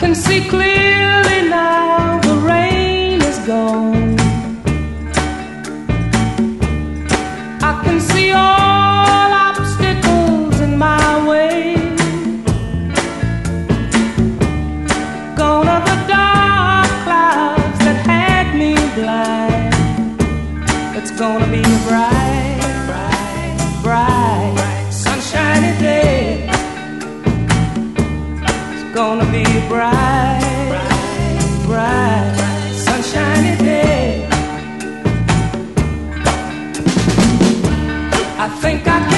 can see clearly now, the rain is gone. I can see all obstacles in my way. Gone are the dark clouds that had me blind. It's gonna be a bright, bright, bright, sunshiny day. It's gonna be a bright, bright, bright, sunshiny day. I think I